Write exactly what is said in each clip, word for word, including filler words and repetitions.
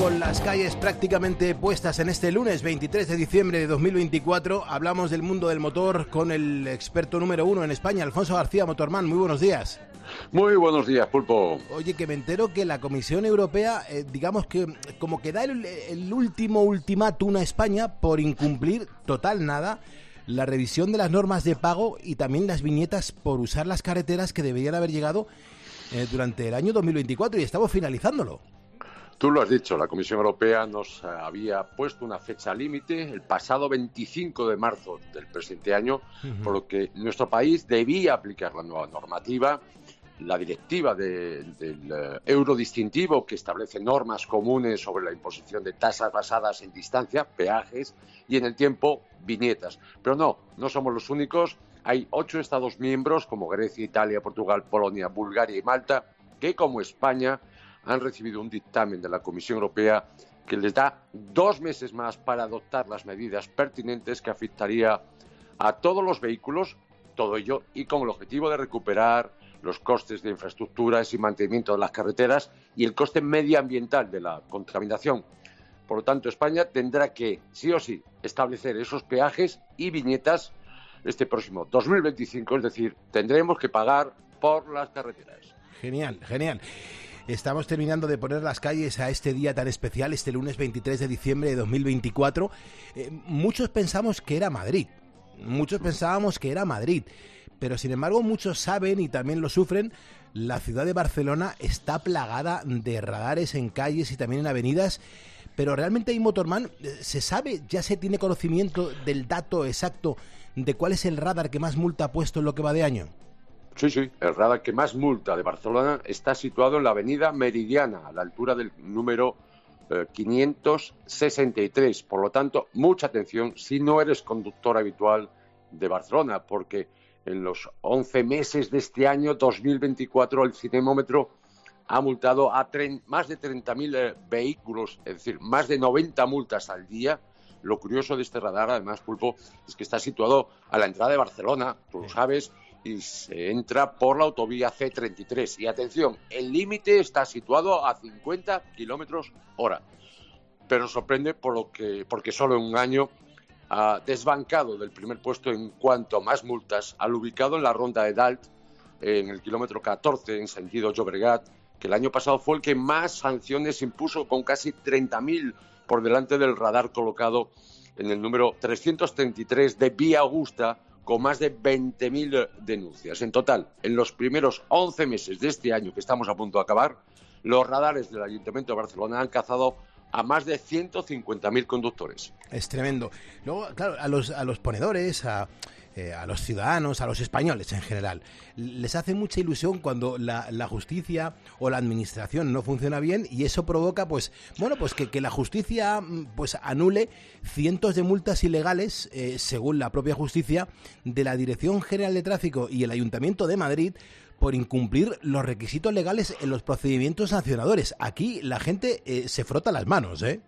con las calles prácticamente puestas en este lunes veintitrés de diciembre de dos mil veinticuatro. Hablamos del mundo del motor con el experto número uno en España, Alfonso García, Motorman. Muy buenos días. Muy buenos días, Pulpo. Oye, que me entero que la Comisión Europea, eh, digamos que como que da el, el último ultimátum a España por incumplir total nada la revisión de las normas de pago y también las viñetas por usar las carreteras que deberían haber llegado eh, durante el año dos mil veinticuatro, y estamos finalizándolo. Tú lo has dicho, la Comisión Europea nos había puesto una fecha límite el pasado veinticinco de marzo del presente año, uh-huh. por lo que nuestro país debía aplicar la nueva normativa, la directiva de, del uh, euro distintivo, que establece normas comunes sobre la imposición de tasas basadas en distancia, peajes, y en el tiempo, viñetas. Pero no, no somos los únicos. Hay ocho Estados miembros, como Grecia, Italia, Portugal, Polonia, Bulgaria y Malta, que como España han recibido un dictamen de la Comisión Europea que les da dos meses más para adoptar las medidas pertinentes que afectaría a todos los vehículos, todo ello, y con el objetivo de recuperar los costes de infraestructuras y mantenimiento de las carreteras y el coste medioambiental de la contaminación. Por lo tanto, España tendrá que, sí o sí, establecer esos peajes y viñetas este próximo dos mil veinticinco, es decir, tendremos que pagar por las carreteras. Genial, genial. Estamos terminando de poner las calles a este día tan especial, este lunes veintitrés de diciembre de dos mil veinticuatro. Eh, muchos pensamos que era Madrid, muchos pensábamos que era Madrid, pero sin embargo muchos saben y también lo sufren. La ciudad de Barcelona está plagada de radares en calles y también en avenidas, pero realmente hay Motorman, ¿se sabe, ya se tiene conocimiento del dato exacto de cuál es el radar que más multa ha puesto en lo que va de año? Sí, sí, el radar que más multa de Barcelona está situado en la avenida Meridiana, a la altura del número eh, quinientos sesenta y tres. Por lo tanto, mucha atención si no eres conductor habitual de Barcelona, porque en los once meses de este año, dos mil veinticuatro, el cinemómetro ha multado a tre- más de treinta mil eh, vehículos, es decir, más de noventa multas al día. Lo curioso de este radar, además, Pulpo, es que está situado a la entrada de Barcelona, tú lo sabes, y se entra por la autovía ce treinta y tres. Y atención, el límite está situado a cincuenta kilómetros hora. Pero sorprende por lo que, porque solo en un año ha desbancado del primer puesto en cuanto a más multas al ubicado en la ronda de Dalt, en el kilómetro catorce, en sentido Llobregat, que el año pasado fue el que más sanciones impuso, con casi treinta mil por delante del radar colocado en el número trescientos treinta y tres de Vía Augusta, con más de veinte mil denuncias. En total, en los primeros once meses de este año que estamos a punto de acabar, los radares del Ayuntamiento de Barcelona han cazado a más de ciento cincuenta mil conductores. Es tremendo. Luego, claro, a los, a los ponedores, a, eh, a los ciudadanos, a los españoles en general, les hace mucha ilusión cuando la, la justicia o la administración no funciona bien, y eso provoca, pues, bueno, pues que, que la justicia pues anule cientos de multas ilegales, eh, según la propia justicia, de la Dirección General de Tráfico y el Ayuntamiento de Madrid, por incumplir los requisitos legales en los procedimientos sancionadores. Aquí la gente eh, se frota las manos, ¿eh?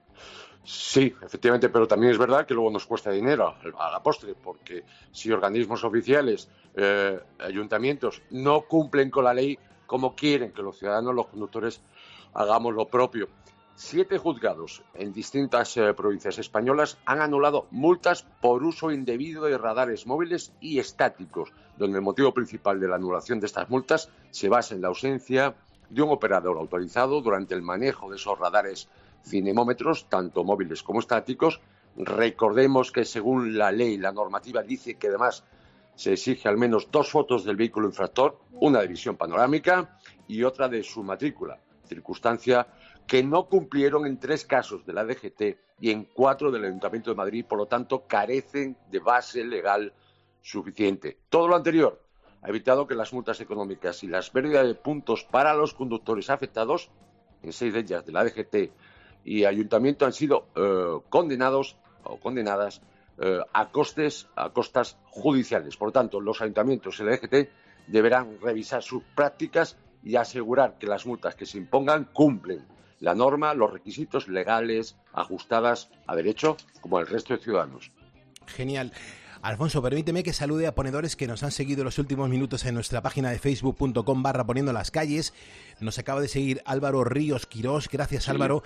Sí, efectivamente, pero también es verdad que luego nos cuesta dinero a la postre, porque si organismos oficiales, eh, ayuntamientos, no cumplen con la ley, como quieren que los ciudadanos, los conductores, hagamos lo propio. Siete juzgados en distintas eh, provincias españolas han anulado multas por uso indebido de radares móviles y estáticos, donde el motivo principal de la anulación de estas multas se basa en la ausencia de un operador autorizado durante el manejo de esos radares cinemómetros, tanto móviles como estáticos. Recordemos que según la ley, la normativa dice que además se exige al menos dos fotos del vehículo infractor, una de visión panorámica y otra de su matrícula, circunstancia que no cumplieron en tres casos de la D G T y en cuatro del Ayuntamiento de Madrid, por lo tanto carecen de base legal suficiente. Todo lo anterior ha evitado que las multas económicas y las pérdidas de puntos para los conductores afectados, en seis de ellas de la D G T y Ayuntamiento, han sido eh, condenados o condenadas eh, a costes, a costas judiciales. Por lo tanto, los ayuntamientos y la D G T deberán revisar sus prácticas y asegurar que las multas que se impongan cumplen la norma, los requisitos legales ajustadas a derecho, como el resto de ciudadanos. Genial. Alfonso, permíteme que salude a ponedores que nos han seguido los últimos minutos en nuestra página de facebook punto com barra poniendo las calles. Nos acaba de seguir Álvaro Ríos Quirós. Gracias, sí. Álvaro.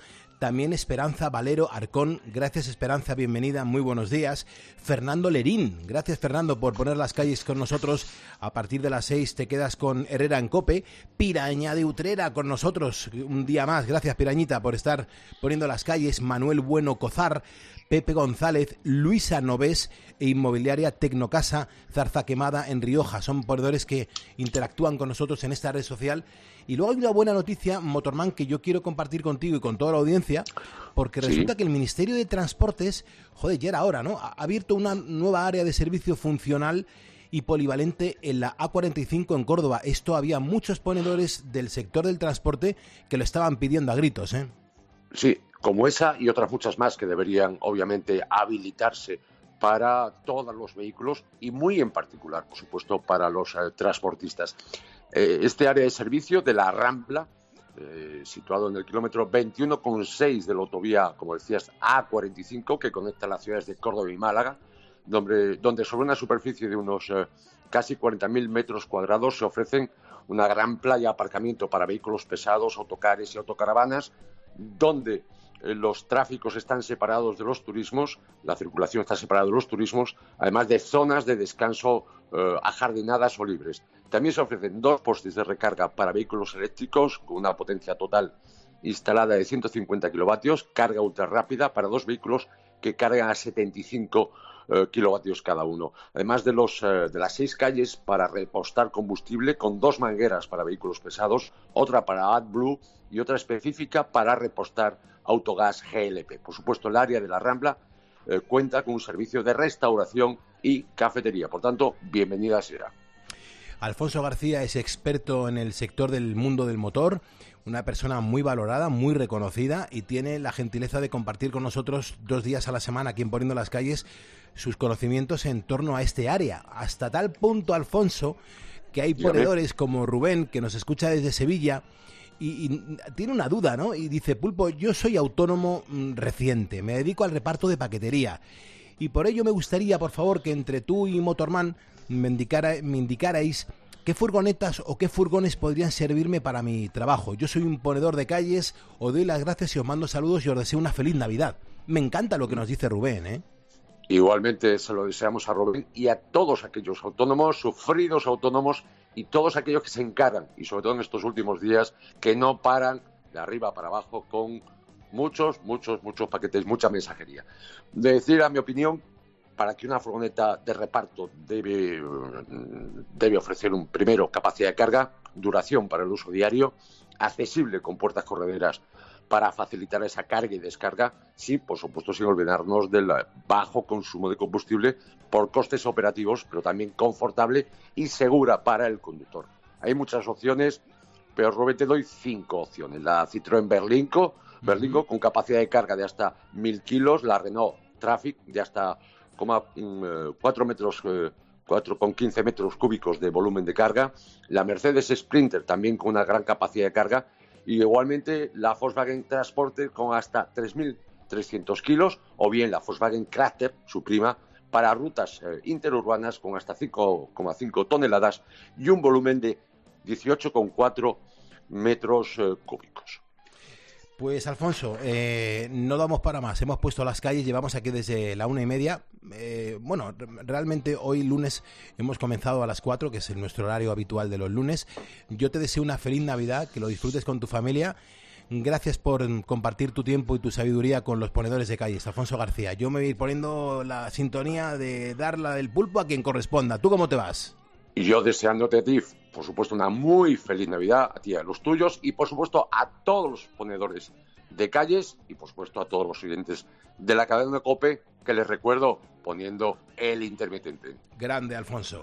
también Esperanza Valero Arcón. Gracias, Esperanza, bienvenida, muy buenos días. Fernando Lerín, gracias, Fernando, por poner las calles con nosotros. A partir de las seis te quedas con Herrera en COPE. Piraña de Utrera con nosotros un día más. Gracias, Pirañita, por estar poniendo las calles. Manuel Bueno Cozar, Pepe González, Luisa Novés e Inmobiliaria Tecnocasa Zarza Quemada en Rioja. Son ponedores que interactúan con nosotros en esta red social. Y luego hay una buena noticia, Motorman, que yo quiero compartir contigo y con toda la audiencia, porque Sí. resulta que el Ministerio de Transportes, joder, ya era hora, ¿no?, ha abierto una nueva área de servicio funcional y polivalente en la A cuarenta y cinco en Córdoba. Esto había muchos ponedores del sector del transporte que lo estaban pidiendo a gritos, ¿eh? Sí, como esa y otras muchas más que deberían, obviamente, habilitarse para todos los vehículos y muy en particular, por supuesto, para los eh, transportistas. Eh, este área de servicio de la Rambla, eh, situado en el kilómetro veintiuno coma seis de la autovía, como decías, A cuarenta y cinco, que conecta las ciudades de Córdoba y Málaga, donde, donde sobre una superficie de unos eh, casi cuarenta mil metros cuadrados se ofrecen una gran playa de aparcamiento para vehículos pesados, autocares y autocaravanas, donde eh, los tráficos están separados de los turismos, la circulación está separada de los turismos, además de zonas de descanso eh, ajardinadas o libres. También se ofrecen dos postes de recarga para vehículos eléctricos con una potencia total instalada de ciento cincuenta kilovatios, carga ultra rápida para dos vehículos que cargan a setenta y cinco eh, kilovatios cada uno. Además de, los, eh, de las seis calles para repostar combustible con dos mangueras para vehículos pesados, otra para AdBlue y otra específica para repostar autogás G L P. Por supuesto, el área de la Rambla eh, cuenta con un servicio de restauración y cafetería. Por tanto, bienvenida sea. Alfonso García es experto en el sector del mundo del motor, una persona muy valorada, muy reconocida, y tiene la gentileza de compartir con nosotros dos días a la semana aquí en Poniendo las Calles sus conocimientos en torno a este área. Hasta tal punto, Alfonso, que hay ponedores como Rubén, que nos escucha desde Sevilla, y, y tiene una duda, ¿no? Y dice: Pulpo, yo soy autónomo mm, reciente, me dedico al reparto de paquetería, y por ello me gustaría, por favor, que entre tú y Motorman me, indicara, me indicarais qué furgonetas o qué furgones podrían servirme para mi trabajo. Yo soy un ponedor de calles, os doy las gracias y os mando saludos y os deseo una feliz Navidad. Me encanta lo que nos dice Rubén, ¿eh? Igualmente se lo deseamos a Rubén y a todos aquellos autónomos, sufridos autónomos y todos aquellos que se encaran, y sobre todo en estos últimos días, que no paran de arriba para abajo con muchos, muchos, muchos paquetes, mucha mensajería. De decir, a mi opinión, para que una furgoneta de reparto debe, debe ofrecer un primero capacidad de carga, duración para el uso diario, accesible con puertas correderas para facilitar esa carga y descarga, sí, por supuesto, sin olvidarnos del bajo consumo de combustible por costes operativos, pero también confortable y segura para el conductor. Hay muchas opciones, pero Rubén, te doy cinco opciones. La Citroën Berlingo, Berlingo con capacidad de carga de hasta mil kilos, la Renault Trafic de hasta cuatro metros, cuatro coma quince metros cúbicos de volumen de carga, la Mercedes Sprinter también con una gran capacidad de carga, y igualmente la Volkswagen Transporter con hasta tres mil trescientos kilos, o bien la Volkswagen Crafter, su prima, para rutas eh, interurbanas con hasta cinco coma cinco toneladas y un volumen de dieciocho coma cuatro metros eh, cúbicos. Pues Alfonso, eh, no damos para más. Hemos puesto las calles, llevamos aquí desde la una y media. Eh, bueno, realmente hoy lunes hemos comenzado a las cuatro, que es nuestro horario habitual de los lunes. Yo te deseo una feliz Navidad, que lo disfrutes con tu familia. Gracias por compartir tu tiempo y tu sabiduría con los ponedores de calles. Alfonso García, yo me voy a ir poniendo la sintonía de dar la del pulpo a quien corresponda. ¿Tú cómo te vas? Y yo deseándote a ti, por supuesto, una muy feliz Navidad, a ti y a los tuyos, y por supuesto a todos los ponedores de calles y por supuesto a todos los oyentes de la cadena de COPE, que les recuerdo, poniendo el intermitente. Grande, Alfonso.